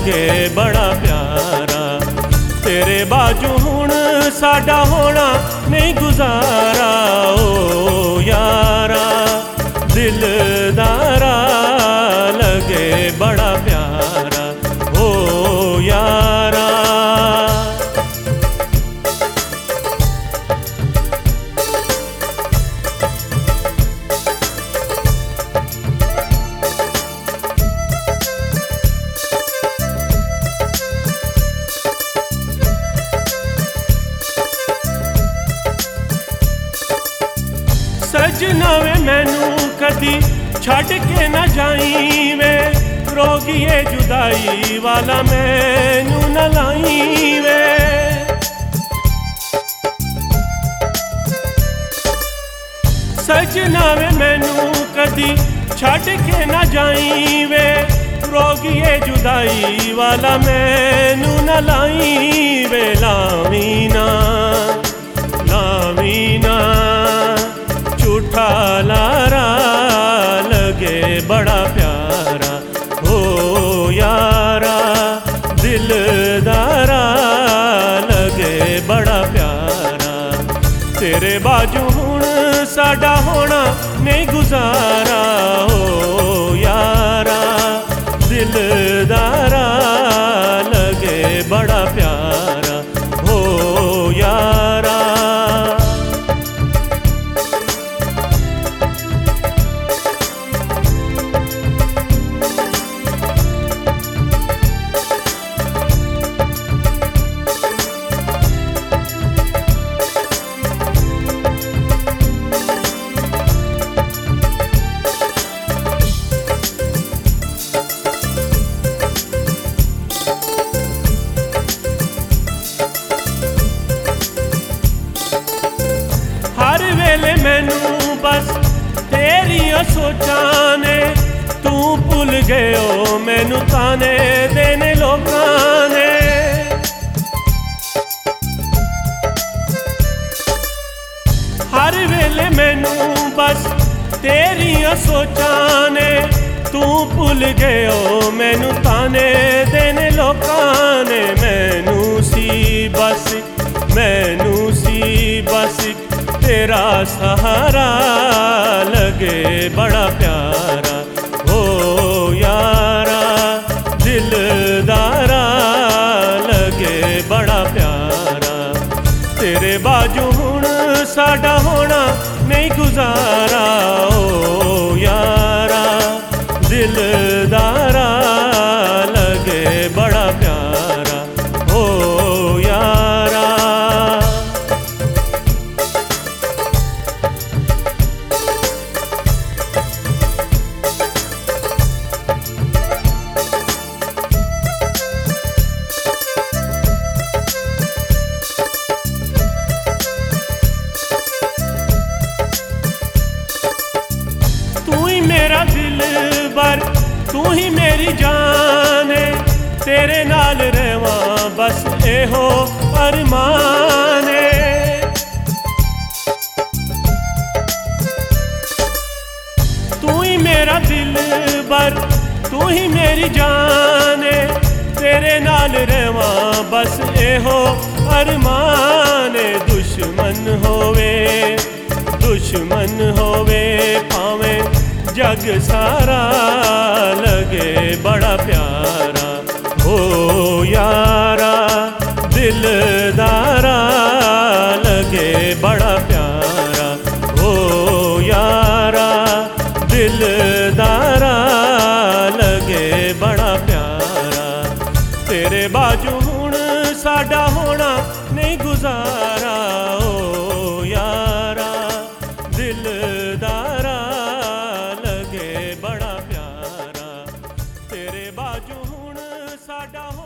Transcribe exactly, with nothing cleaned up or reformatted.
लगे बड़ा प्यारा। तेरे बाजू हुण साडा होना नहीं गुजारा ओ यारा दिलदारा लगे बड़ा प्यारा ओ यारा। सजना वे मैनू कदी छड़ के न जाई वे, रोगिए जुदाई वाला मैनू न लाई वे। सजना वे मैनू कदी छड़ के न जाई वे, रोगिए जुदाई वाला मैनू न लाई वे। लावीना लावीना झूठा लारा लगे बड़ा प्यारा ओ यारा दिलदारा लगे बड़ा प्यारा। तेरे बाजू हुण साडा होना नहीं गुजारा ओ यारा दिलदारा लगे बड़ा प्यारा ओ यारा। हर वेले मैनू बस तेरिया सोचां ने, तू भुल गयो मैनू ताने देने लोकां ने। हर वेले मैनू बस तेरिया सोचां ने, तू भुल गयो मैनू ताने देने लोकां ने। मैनू सी बस मैनू सी बस तेरा सहारा लगे बड़ा प्यारा ओ यारा दिलदारा लगे बड़ा प्यारा। तेरे बाजू हुण साडा होना नहीं गुजारा ओ यारा दिलदारा लगे बड़ा प्यारा ओ यारा। मेरा दिल बर तू ही मेरी जान है, तेरे नाल रहवा बस एहो अरमान है। तू ही मेरा दिल बर तू ही मेरी जान है, तेरे नाल रहवा बस एहो अरमान है। दुश्मन होवे दुश्मन होवे भावें जग सारा लगे बड़ा प्यारा ओ यारा दिलदारा लगे बड़ा प्यारा ओ यारा दिलदारा लगे बड़ा प्यारा। तेरे बाजू हुण साडा होना नहीं गुजारा ओ यारा दिलदारा बड़ा प्यारा। तेरे बाजू हुण साडा